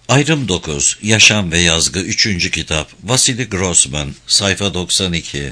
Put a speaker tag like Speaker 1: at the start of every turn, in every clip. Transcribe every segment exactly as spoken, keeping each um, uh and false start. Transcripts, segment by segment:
Speaker 1: Ayrım dokuz. Yaşam ve Yazgı üçüncü kitap. Vasily Grossman. Sayfa doksan iki.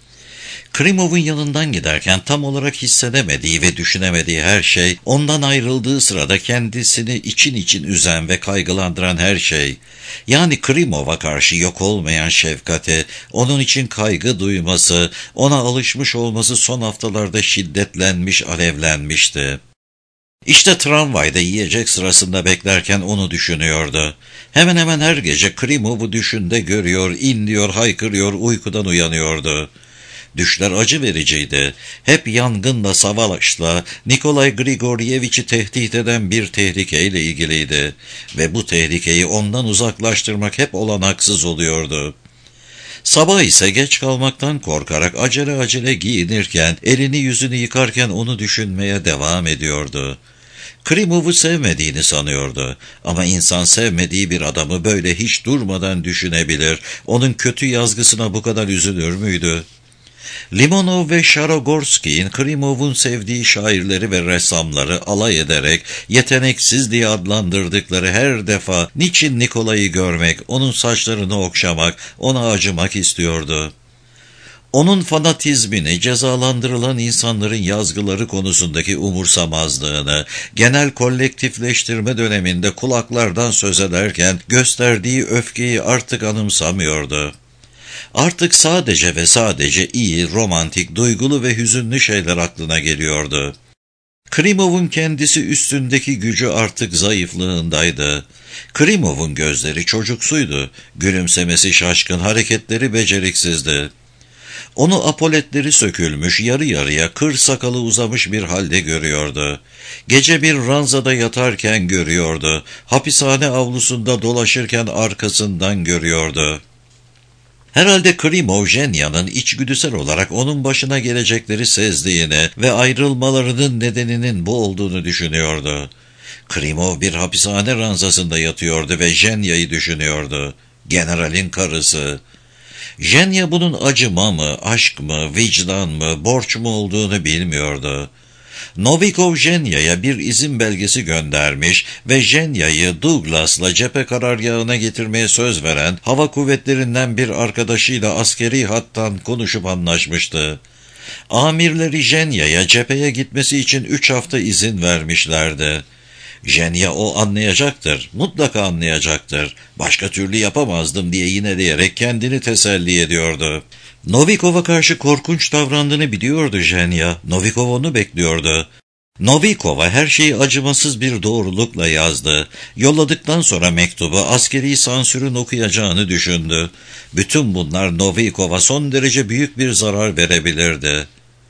Speaker 1: Krimov'un yanından giderken tam olarak hissedemediği ve düşünemediği her şey, ondan ayrıldığı sırada kendisini için için üzen ve kaygılandıran her şey, yani Krimov'a karşı yok olmayan şefkati, onun için kaygı duyması, ona alışmış olması son haftalarda şiddetlenmiş, alevlenmişti. İşte tramvayda yiyecek sırasında beklerken onu düşünüyordu. Hemen hemen her gece Krimov'u düşünde görüyor, inliyor, haykırıyor, uykudan uyanıyordu. Düşler acı vericiydi. Hep yangınla, savaşla, Nikolay Grigoryevich'i tehdit eden bir tehlikeyle ilgiliydi. Ve bu tehlikeyi ondan uzaklaştırmak hep olanaksız oluyordu. Sabah ise geç kalmaktan korkarak acele acele giyinirken, elini yüzünü yıkarken onu düşünmeye devam ediyordu. Krimov'u sevmediğini sanıyordu. Ama insan sevmediği bir adamı böyle hiç durmadan düşünebilir. Onun kötü yazgısına bu kadar üzülür müydü? Limonov ve Şarogorski'nin Krimov'un sevdiği şairleri ve ressamları alay ederek yeteneksiz diye adlandırdıkları her defa niçin Nikolay'ı görmek, onun saçlarını okşamak, ona acımak istiyordu. Onun fanatizmini, cezalandırılan insanların yazgıları konusundaki umursamazlığını, genel kolektifleştirme döneminde kulaklardan söz ederken gösterdiği öfkeyi artık anımsamıyordu. Artık sadece ve sadece iyi, romantik, duygulu ve hüzünlü şeyler aklına geliyordu. Krimov'un kendisi üstündeki gücü artık zayıflığındaydı. Krimov'un gözleri çocuksuydu, gülümsemesi şaşkın, hareketleri beceriksizdi. Onu apoletleri sökülmüş, yarı yarıya kır sakalı uzamış bir halde görüyordu. Gece bir ranzada yatarken görüyordu, hapishane avlusunda dolaşırken arkasından görüyordu. Herhalde Krimov, Zenya'nın içgüdüsel olarak onun başına gelecekleri sezdiğini ve ayrılmalarının nedeninin bu olduğunu düşünüyordu. Krimov bir hapishane ranzasında yatıyordu ve Zenya'yı düşünüyordu. Generalin karısı. Zenya bunun acıma mı, aşk mı, vicdan mı, borç mu olduğunu bilmiyordu. Novikov Zenya'ya bir izin belgesi göndermiş ve Zenya'yı Douglas'la cephe karargahına getirmeye söz veren hava kuvvetlerinden bir arkadaşıyla askeri hattan konuşup anlaşmıştı. Amirleri Zenya'ya cepheye gitmesi için üç hafta izin vermişlerdi. Zenya o anlayacaktır, mutlaka anlayacaktır, başka türlü yapamazdım diye yineleyerek kendini teselli ediyordu. Novikov'a karşı korkunç davrandığını biliyordu Zenya. Novikov onu bekliyordu. Novikov'a her şeyi acımasız bir doğrulukla yazdı. Yolladıktan sonra mektubu askeri sansürün okuyacağını düşündü. Bütün bunlar Novikov'a son derece büyük bir zarar verebilirdi.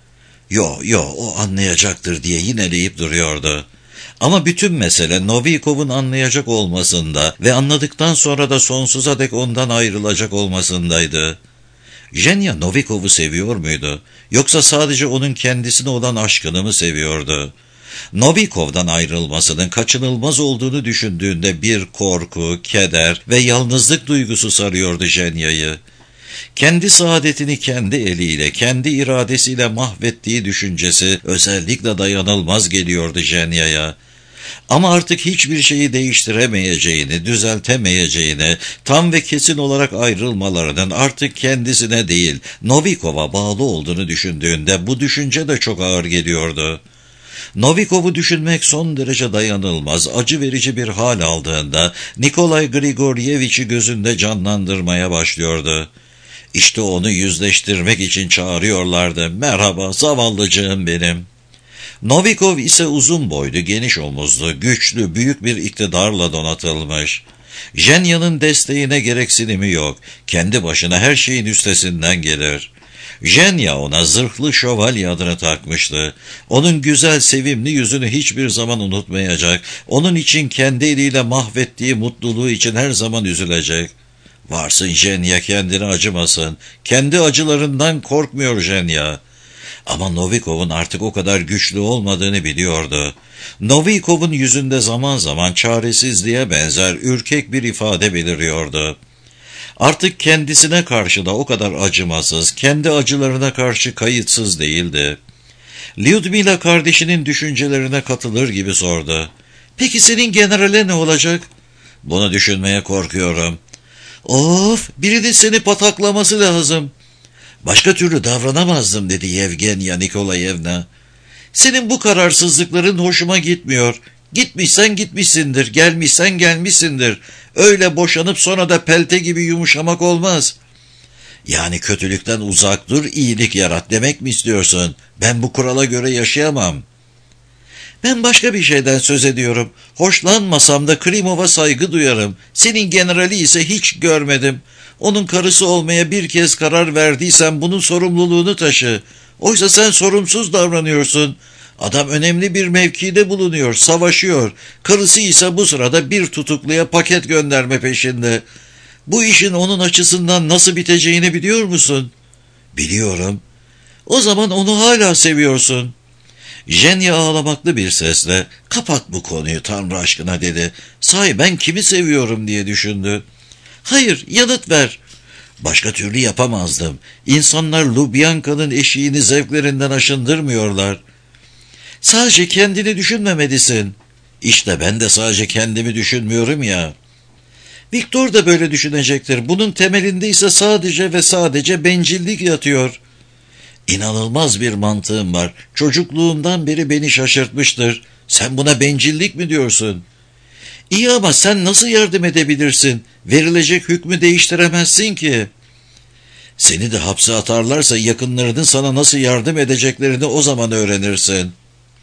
Speaker 1: Yo yo o anlayacaktır diye yineleyip duruyordu. Ama bütün mesele Novikov'un anlayacak olmasında ve anladıktan sonra da sonsuza dek ondan ayrılacak olmasındaydı. Zenya Novikov'u seviyor muydu? Yoksa sadece onun kendisine olan aşkını mı seviyordu? Novikov'dan ayrılmasının kaçınılmaz olduğunu düşündüğünde bir korku, keder ve yalnızlık duygusu sarıyordu Zenya'yı. Kendi saadetini kendi eliyle, kendi iradesiyle mahvettiği düşüncesi özellikle dayanılmaz geliyordu Zenya'ya. Ama artık hiçbir şeyi değiştiremeyeceğini, düzeltemeyeceğini, tam ve kesin olarak ayrılmalarının artık kendisine değil, Novikov'a bağlı olduğunu düşündüğünde bu düşünce de çok ağır geliyordu. Novikov'u düşünmek son derece dayanılmaz, acı verici bir hal aldığında Nikolay Grigoryevich'i gözünde canlandırmaya başlıyordu. İşte onu yüzleştirmek için çağırıyorlardı. Merhaba zavallıcığım benim. Novikov ise uzun boylu, geniş omuzlu, güçlü, büyük bir iktidarla donatılmış. Zenya'nın desteğine gereksinimi yok. Kendi başına her şeyin üstesinden gelir. Zenya ona zırhlı şövalye adını takmıştı. Onun güzel, sevimli yüzünü hiçbir zaman unutmayacak. Onun için kendi eliyle mahvettiği mutluluğu için her zaman üzülecek. Varsın Zenya, kendine acımasın. Kendi acılarından korkmuyor Zenya. Ama Novikov'un artık o kadar güçlü olmadığını biliyordu. Novikov'un yüzünde zaman zaman çaresizliğe benzer ürkek bir ifade beliriyordu. Artık kendisine karşı da o kadar acımasız, kendi acılarına karşı kayıtsız değildi. Lyudmila kardeşinin düşüncelerine katılır gibi sordu. "Peki senin generale ne olacak?" Bunu düşünmeye korkuyorum. Of, birinin seni pataklaması lazım. Başka türlü davranamazdım dedi Yevgenya Nikolayevna. Senin bu kararsızlıkların hoşuma gitmiyor. Gitmişsen gitmişsindir, gelmişsen gelmişsindir. Öyle boşanıp sonra da pelte gibi yumuşamak olmaz. Yani kötülükten uzak dur, iyilik yarat demek mi istiyorsun? Ben bu kurala göre yaşayamam. Ben başka bir şeyden söz ediyorum. Hoşlanmasam da Krimov'a saygı duyarım. Senin generali ise hiç görmedim. Onun karısı olmaya bir kez karar verdiysen bunun sorumluluğunu taşı. Oysa sen sorumsuz davranıyorsun. Adam önemli bir mevkide bulunuyor, savaşıyor. Karısı ise bu sırada bir tutukluya paket gönderme peşinde. Bu işin onun açısından nasıl biteceğini biliyor musun? Biliyorum. O zaman onu hala seviyorsun. Jenya ağlamaklı bir sesle, kapat bu konuyu Tanrı aşkına dedi. Sahi ben kimi seviyorum diye düşündü. Hayır, yanıt ver. Başka türlü yapamazdım. İnsanlar Lubyanka'nın eşiğini zevklerinden aşındırmıyorlar. Sadece kendini düşünmemelisin. İşte ben de sadece kendimi düşünmüyorum ya. Viktor da böyle düşünecektir. Bunun temelinde ise sadece ve sadece bencillik yatıyor. İnanılmaz bir mantığım var. Çocukluğumdan beri beni şaşırtmıştır. Sen buna bencillik mi diyorsun? İyi ama sen nasıl yardım edebilirsin? Verilecek hükmü değiştiremezsin ki. Seni de hapse atarlarsa yakınlarının sana nasıl yardım edeceklerini o zaman öğrenirsin.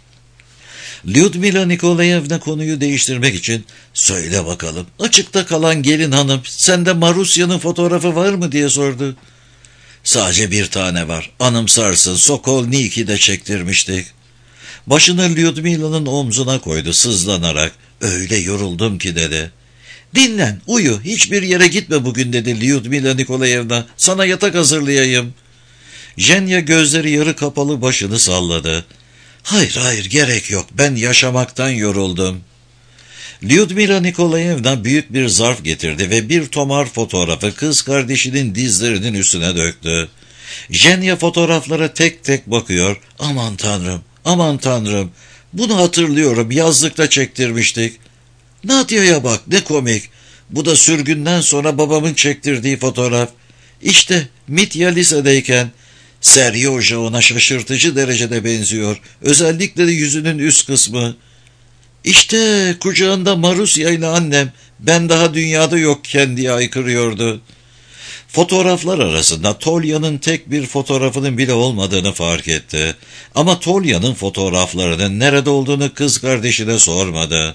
Speaker 1: Lyudmila Nikolayevna konuyu değiştirmek için, söyle bakalım, açıkta kalan gelin hanım, sende Marusya'nın fotoğrafı var mı diye sordu. Sadece bir tane var, anımsarsın, Sokolniki'de çektirmiştik. Başını Lyudmila'nın omzuna koydu sızlanarak, öyle yoruldum ki dedi. Dinlen, uyu, hiçbir yere gitme bugün dedi Lyudmila Nikolayevna, sana yatak hazırlayayım. Jenya gözleri yarı kapalı başını salladı. Hayır hayır gerek yok, ben yaşamaktan yoruldum. Lyudmila Nikolayevna büyük bir zarf getirdi ve bir tomar fotoğrafı kız kardeşinin dizlerinin üstüne döktü. Jenya fotoğraflara tek tek bakıyor. Aman tanrım, aman tanrım, bunu hatırlıyorum, yazlıkta çektirmiştik. Nadia'ya bak, ne komik. Bu da sürgünden sonra babamın çektirdiği fotoğraf. İşte Mitya lisedeyken. Seryoja ona şaşırtıcı derecede benziyor. Özellikle de yüzünün üst kısmı. İşte kucağında Marusya ile annem, ben daha dünyada yokken diye aykırıyordu. Fotoğraflar arasında Tolya'nın tek bir fotoğrafının bile olmadığını fark etti. Ama Tolya'nın fotoğraflarının nerede olduğunu kız kardeşine sormadı.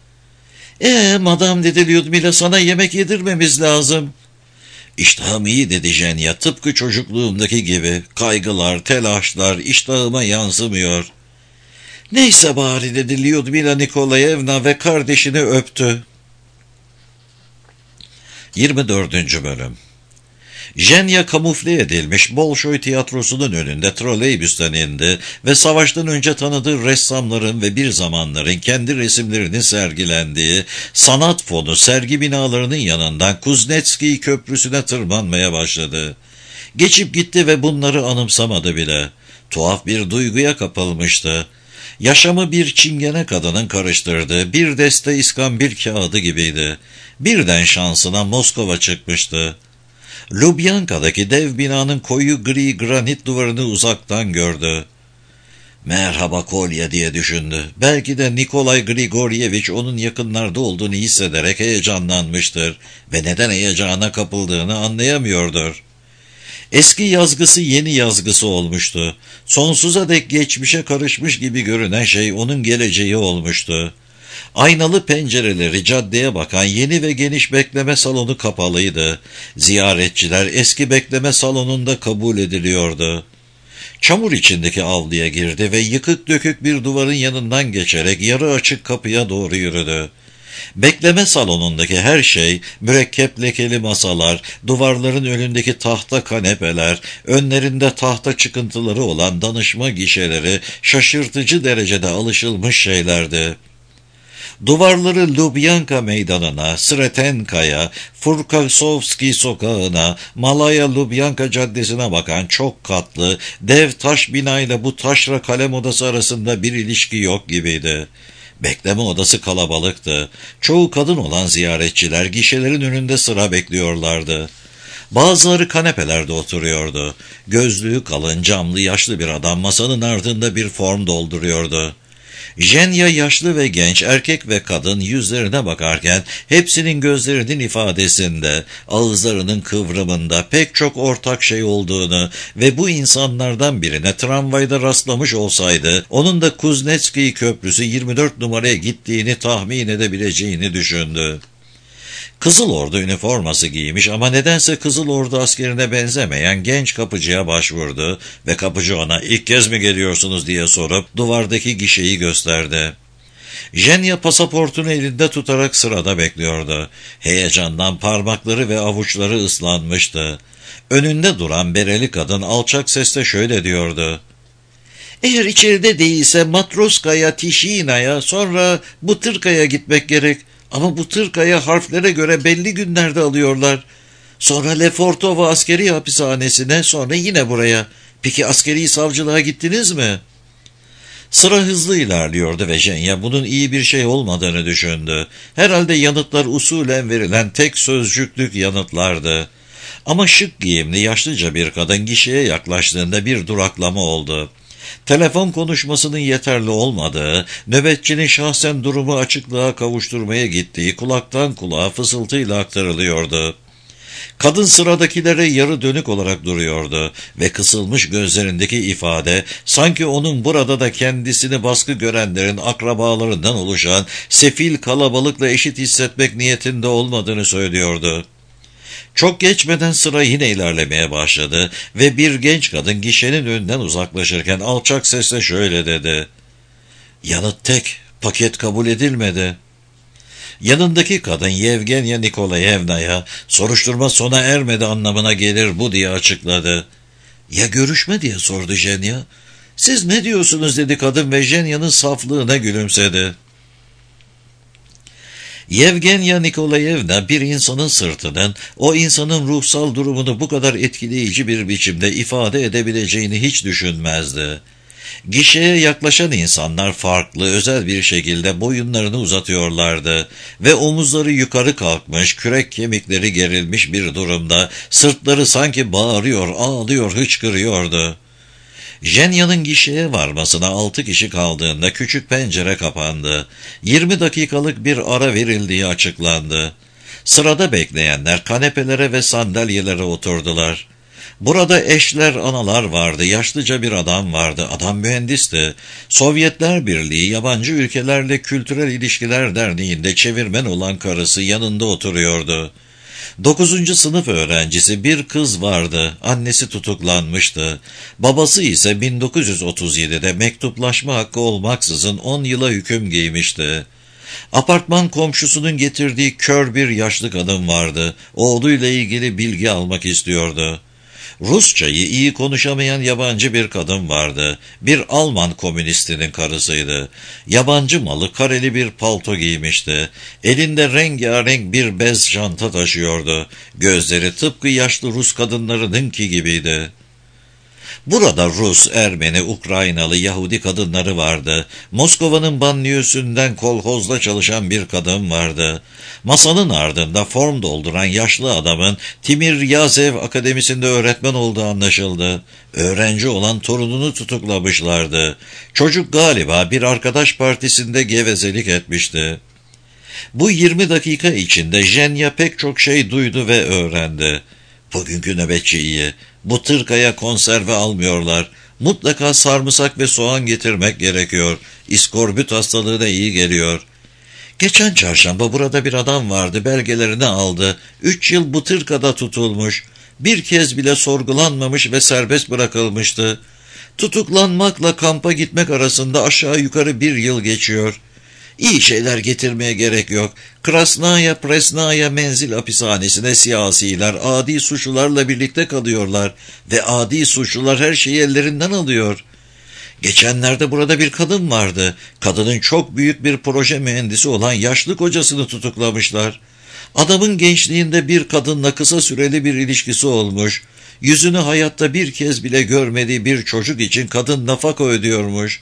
Speaker 1: Ee madam dedi Lyudmila, sana yemek yedirmemiz lazım. İştahım iyi dedi Jenya, tıpkı çocukluğumdaki gibi. Kaygılar, telaşlar iştahıma yansımıyor. Neyse bari dedi Lyudmila Nikolayevna ve kardeşini öptü. yirmi dördüncü bölüm. Jenya kamufle edilmiş Bolşoy tiyatrosunun önünde troleybüsten indi ve savaştan önce tanıdığı ressamların ve bir zamanların kendi resimlerinin sergilendiği sanat fonu sergi binalarının yanından Kuznetski Köprüsü'ne tırmanmaya başladı. Geçip gitti ve bunları anımsamadı bile. Tuhaf bir duyguya kapılmıştı. Yaşamı bir çingene kadının karıştırdığı bir deste iskambil kağıdı gibiydi. Birden şansına Moskova çıkmıştı. Lubyanka'daki dev binanın koyu gri granit duvarını uzaktan gördü. Merhaba Kolya diye düşündü. Belki de Nikolay Grigoryeviç onun yakınlarda olduğunu hissederek heyecanlanmıştır ve neden heyecana kapıldığını anlayamıyordur. Eski yazgısı yeni yazgısı olmuştu. Sonsuza dek geçmişe karışmış gibi görünen şey onun geleceği olmuştu. Aynalı pencereleri caddeye bakan yeni ve geniş bekleme salonu kapalıydı. Ziyaretçiler eski bekleme salonunda kabul ediliyordu. Çamur içindeki avluya girdi ve yıkık dökük bir duvarın yanından geçerek yarı açık kapıya doğru yürüdü. Bekleme salonundaki her şey, mürekkep lekeli masalar, duvarların önündeki tahta kanepeler, önlerinde tahta çıkıntıları olan danışma gişeleri şaşırtıcı derecede alışılmış şeylerdi. Duvarları Lubyanka meydanına, Sretenka'ya, Furkasovski sokağına, Malaya Lubyanka caddesine bakan çok katlı, dev taş binayla bu taşra kalem odası arasında bir ilişki yok gibiydi. Bekleme odası kalabalıktı. Çoğu kadın olan ziyaretçiler gişelerin önünde sıra bekliyorlardı. Bazıları kanepelerde oturuyordu. Gözlüğü kalın, camlı, yaşlı bir adam masanın ardında bir form dolduruyordu. Jenya yaşlı ve genç, erkek ve kadın yüzlerine bakarken hepsinin gözlerinin ifadesinde, ağızlarının kıvrımında pek çok ortak şey olduğunu ve bu insanlardan birine tramvayda rastlamış olsaydı onun da Kuznetski Köprüsü yirmi dört numaraya gittiğini tahmin edebileceğini düşündü. Kızıl Ordu üniforması giymiş ama nedense Kızıl Ordu askerine benzemeyen genç kapıcıya başvurdu ve kapıcı ona "İlk kez mi geliyorsunuz?" diye sorup duvardaki gişeyi gösterdi. Jenya pasaportunu elinde tutarak sırada bekliyordu. Heyecandan parmakları ve avuçları ıslanmıştı. Önünde duran bereli kadın alçak sesle şöyle diyordu: "Eğer içeride değilse Matroskaya, Tişina'ya, sonra Butırka'ya gitmek gerek. Ama Butırka'ya harflere göre belli günlerde alıyorlar. Sonra Lefortovo askeri hapishanesine, sonra yine buraya. Peki askeri savcılığa gittiniz mi?" Sıra hızlı ilerliyordu ve Jenya bunun iyi bir şey olmadığını düşündü. Herhalde yanıtlar usulen verilen tek sözcüklük yanıtlardı. Ama şık giyimli yaşlıca bir kadın gişeye yaklaştığında bir duraklama oldu. Telefon konuşmasının yeterli olmadığı, nöbetçinin şahsen durumu açıklığa kavuşturmaya gittiği kulaktan kulağa fısıltıyla aktarılıyordu. Kadın sıradakilere yarı dönük olarak duruyordu ve kısılmış gözlerindeki ifade sanki onun burada da kendisini baskı görenlerin akrabalarından oluşan sefil kalabalıkla eşit hissetmek niyetinde olmadığını söylüyordu. Çok geçmeden sıra yine ilerlemeye başladı ve bir genç kadın gişenin önünden uzaklaşırken alçak sesle şöyle dedi: "Yanıt tek, paket kabul edilmedi." Yanındaki kadın Yevgenya Nikolayevna'ya "Soruşturma sona ermedi anlamına gelir bu" diye açıkladı. "Ya görüşme?" diye sordu Jenya. "Siz ne diyorsunuz?" dedi kadın ve Jenya'nın saflığına gülümsedi. Yevgenya Nikolayevna bir insanın sırtının o insanın ruhsal durumunu bu kadar etkileyici bir biçimde ifade edebileceğini hiç düşünmezdi. Gişeye yaklaşan insanlar farklı, özel bir şekilde boyunlarını uzatıyorlardı ve omuzları yukarı kalkmış, kürek kemikleri gerilmiş bir durumda, sırtları sanki bağırıyor, ağlıyor, hıçkırıyordu. Jenya'nın gişeye varmasına altı kişi kaldığında küçük pencere kapandı. Yirmi dakikalık bir ara verildiği açıklandı. Sırada bekleyenler kanepelere ve sandalyelere oturdular. Burada eşler, analar vardı, yaşlıca bir adam vardı, adam mühendisti. Sovyetler Birliği Yabancı Ülkelerle Kültürel İlişkiler Derneği'nde çevirmen olan karısı yanında oturuyordu. Dokuzuncu sınıf öğrencisi bir kız vardı, annesi tutuklanmıştı. Babası ise bin dokuz yüz otuz yedide mektuplaşma hakkı olmaksızın on yıla hüküm giymişti. Apartman komşusunun getirdiği kör bir yaşlı kadın vardı, oğluyla ilgili bilgi almak istiyordu. Rusçayı iyi konuşamayan yabancı bir kadın vardı. Bir Alman komünistinin karısıydı. Yabancı malı kareli bir palto giymişti. Elinde rengarenk bir bez çanta taşıyordu. Gözleri tıpkı yaşlı Rus kadınlarınınki gibiydi. Burada Rus, Ermeni, Ukraynalı, Yahudi kadınları vardı. Moskova'nın banliyösünden kolhozda çalışan bir kadın vardı. Masanın ardında form dolduran yaşlı adamın Timir Yazev Akademisi'nde öğretmen olduğu anlaşıldı. Öğrenci olan torununu tutuklamışlardı. Çocuk galiba bir arkadaş partisinde gevezelik etmişti. Bu yirmi dakika içinde Jenya pek çok şey duydu ve öğrendi. Bugünkü nöbetçi iyi. Butırka'ya konserve almıyorlar. Mutlaka sarımsak ve soğan getirmek gerekiyor. İskorbüt hastalığı da iyi geliyor. Geçen çarşamba burada bir adam vardı, belgelerini aldı. Üç yıl Butırka'da tutulmuş. Bir kez bile sorgulanmamış ve serbest bırakılmıştı. Tutuklanmakla kampa gitmek arasında aşağı yukarı bir yıl geçiyor. İyi şeyler getirmeye gerek yok. Krasnaya Presnaya menzil hapishanesine siyasiler, adi suçlularla birlikte kalıyorlar ve adi suçlular her şeyi ellerinden alıyor. Geçenlerde burada bir kadın vardı. Kadının çok büyük bir proje mühendisi olan yaşlı kocasını tutuklamışlar. Adamın gençliğinde bir kadınla kısa süreli bir ilişkisi olmuş. Yüzünü hayatta bir kez bile görmediği bir çocuk için kadın nafaka ödüyormuş.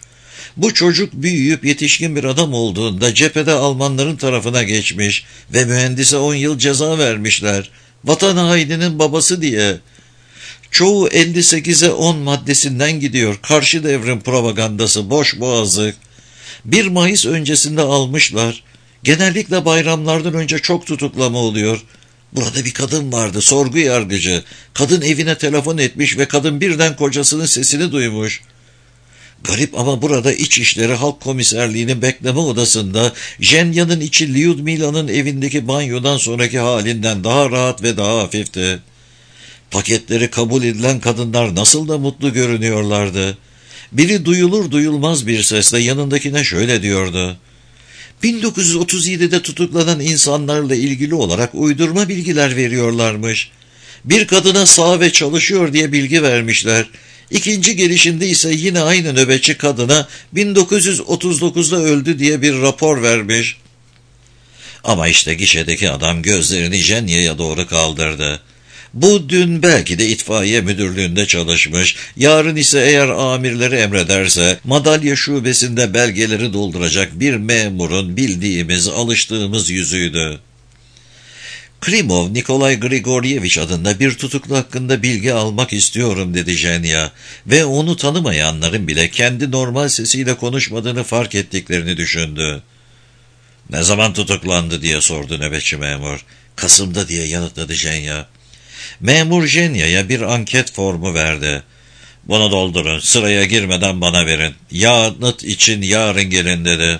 Speaker 1: Bu çocuk büyüyüp yetişkin bir adam olduğunda cephede Almanların tarafına geçmiş ve mühendise on yıl ceza vermişler. Vatan haininin babası diye. Çoğu elli sekize on maddesinden gidiyor. Karşı devrim propagandası, boş boğazlık. bir Mayıs öncesinde almışlar. Genellikle bayramlardan önce çok tutuklama oluyor. Burada bir kadın vardı, sorgu yargıcı. Kadın evine telefon etmiş ve kadın birden kocasının sesini duymuş. Garip ama burada İçişleri Halk Komiserliği'nin bekleme odasında Jenya'nın içi Lyudmila'nın evindeki banyodan sonraki halinden daha rahat ve daha hafifti. Paketleri kabul edilen kadınlar nasıl da mutlu görünüyorlardı. Biri duyulur duyulmaz bir sesle yanındakine şöyle diyordu: bin dokuz yüz otuz yedide tutuklanan insanlarla ilgili olarak uydurma bilgiler veriyorlarmış. Bir kadına sağ ve çalışıyor diye bilgi vermişler. İkinci gelişinde ise yine aynı nöbetçi kadına bin dokuz yüz otuz dokuzda öldü diye bir rapor vermiş. Ama işte gişedeki adam gözlerini Jenya'ya doğru kaldırdı. Bu dün belki de itfaiye müdürlüğünde çalışmış, yarın ise eğer amirleri emrederse madalya şubesinde belgeleri dolduracak bir memurun bildiğimiz, alıştığımız yüzüydü. Krimov, Nikolay Grigoryevich adında bir tutuklu hakkında bilgi almak istiyorum dedi Jenya ve onu tanımayanların bile kendi normal sesiyle konuşmadığını fark ettiklerini düşündü. Ne zaman tutuklandı diye sordu nöbetçi memur. Kasım'da diye yanıtladı Jenya. Memur Jenya'ya bir anket formu verdi. Bunu doldurun, sıraya girmeden bana verin. Yanıt için yarın gelin dedi.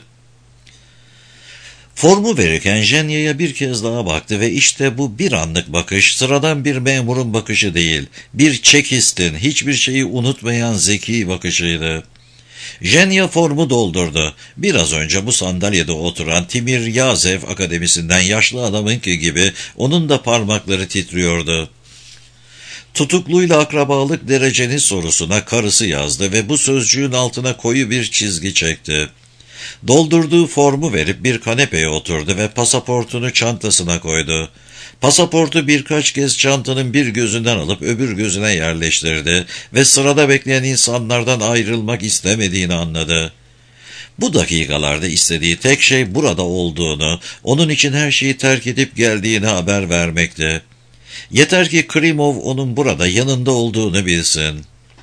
Speaker 1: Formu verirken Jenya'ya bir kez daha baktı ve işte bu bir anlık bakış sıradan bir memurun bakışı değil, bir çekistin, hiçbir şeyi unutmayan zeki bakışıydı. Jenya formu doldurdu. Biraz önce bu sandalyede oturan Timir Yazev Akademisi'nden yaşlı adamınki gibi onun da parmakları titriyordu. Tutukluyla akrabalık dereceniz sorusuna karısı yazdı ve bu sözcüğün altına koyu bir çizgi çekti. Doldurduğu formu verip bir kanepeye oturdu ve pasaportunu çantasına koydu. Pasaportu birkaç kez çantanın bir gözünden alıp öbür gözüne yerleştirdi ve sırada bekleyen insanlardan ayrılmak istemediğini anladı. Bu dakikalarda istediği tek şey burada olduğunu, onun için her şeyi terk edip geldiğini haber vermekti. Yeter ki Krimov onun burada yanında olduğunu bilsin.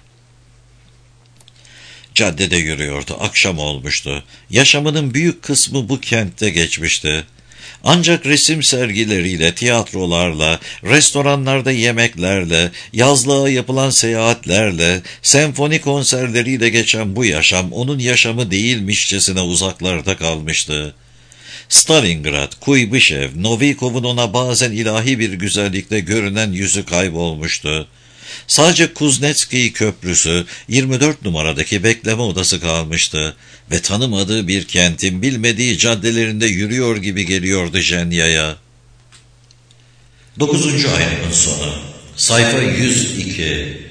Speaker 1: Caddede yürüyordu. Akşam olmuştu. Yaşamının büyük kısmı bu kentte geçmişti. Ancak resim sergileriyle, tiyatrolarla, restoranlarda yemeklerle, yazlığa yapılan seyahatlerle, senfoni konserleriyle geçen bu yaşam onun yaşamı değilmişçesine uzaklarda kalmıştı. Stalingrad, Kuybyshev, Novikov'un ona bazen ilahi bir güzellikle görünen yüzü kaybolmuştu. Sadece Kuznetski Köprüsü, yirmi dört numaradaki bekleme odası kalmıştı ve tanımadığı bir kentin bilmediği caddelerinde yürüyor gibi geliyordu Jenya'ya. Dokuzuncu ayının sonu. Sayfa yüz iki.